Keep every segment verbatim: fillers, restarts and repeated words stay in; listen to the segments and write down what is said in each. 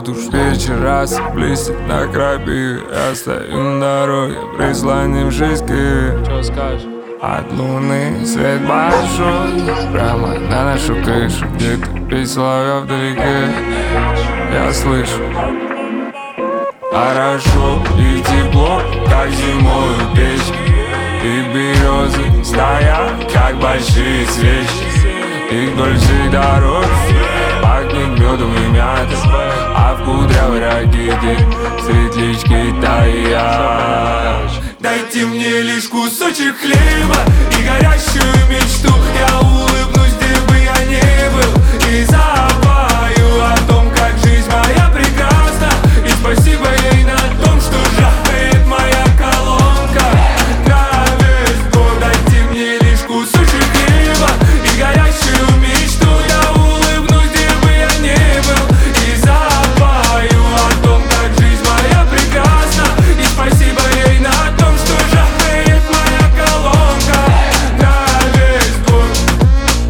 Вот уж вечер раз блестит на крапиве. Я стою на дороге, прислонившись к Иве. Чё скажешь? От луны свет большой, прямо на нашу крышу. Где-то песня вдалеке я слышу. Хорошо и тепло, как зимой у печки. И березы стоят, как большие свечи. И вдоль всей дороги пахнет медом и мятой. А в кудрявой ракете светлячки таят. Дайте мне лишь кусочек хлеба и горящую мечту. Я улыбнусь, где бы я ни был, и запою о том, как жизнь моя прекрасна. И спасибо ей на том, что жахает моя колонка на весь год. Дайте мне лишь кусочек хлеба и горящую мечту. Я улыбнусь, где бы я ни был, и запою о том, как жизнь моя прекрасна. И спасибо ей на том, что жахает моя колонка на весь год.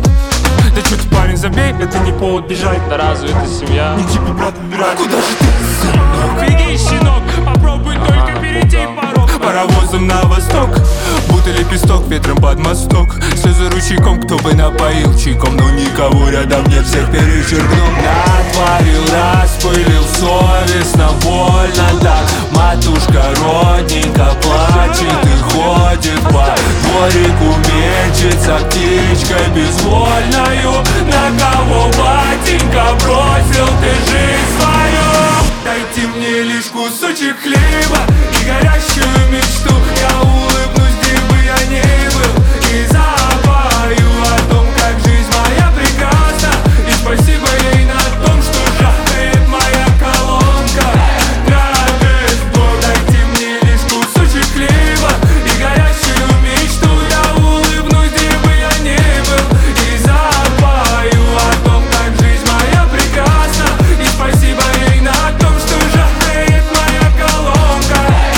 Да чё ты, парень, забей, это не повод бежать. Да разве это семья? Не тебе, брат, убирать. Куда же ты, сынок? Беги, щенок, попробуй только перейти порог. Паровозом на восток, будто лепесток ветром под мосток. Слезы ручейком, кто бы напоил чайком, но никого рядом нет, всех перечеркнул. Натворил, распылил, совестно, больно так. Матушка родненько плачет и ходит по дворику, мечется птичкой безвольною. На кого, батенька, бросил ты жизнь свою? Дайте мне лишь кусочек хлеба и горящую мечту. Я улыбнусь, где бы я ни был, и запою о том, как жизнь моя прекрасна. И спасибо ей на том, что жахает моя колонка на весь год. Дайте мне лишь кусочек хлеба и горящую мечту. Я улыбнусь, где бы я ни был, и запою о том, как жизнь моя прекрасна. И спасибо ей на том, что жахает моя колонка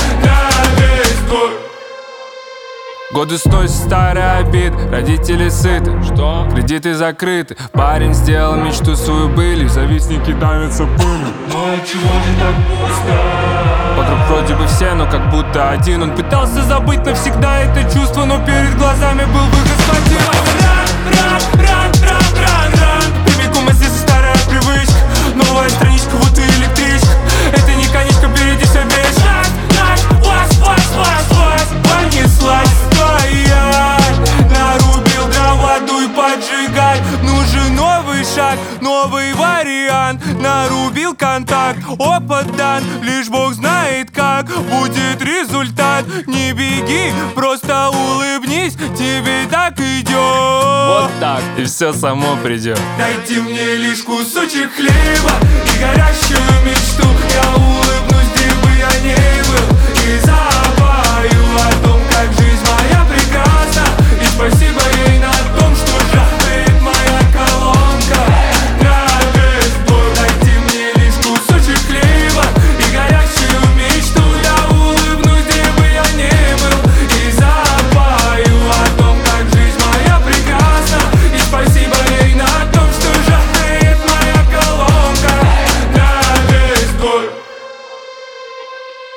на весь год. Годы сносят старый обид, родители сыты. Что? Кредиты закрыты, парень сделал мечту свою былью. Завистники давятся пылью. Ну и чего же так пусто? Вокруг вроде бы все, но как будто один. Он пытался забыть навсегда это чувство, но перед глазами был выход с мотивом. Ран, ран, ран, ран, ран, ран. Прямиком из леса старая привычка. Новая страничка, вот и электричка. Это не конечка, впереди все бежит. Наш, наш, вас, вас, вас, вас. Понеслась стоять. Нарубил дрова, дуй поджигать. Нужен новый шаг, новый вариант. Нарубил контакт, опыт дан. Лишь Бог знает, как будет результат. Не беги, просто улыбнись, тебе так идет. Вот так. И все само придет. Дайте мне лишь кусочек хлеба и горящую мечту. Я улыбнусь, где бы я ни был, и за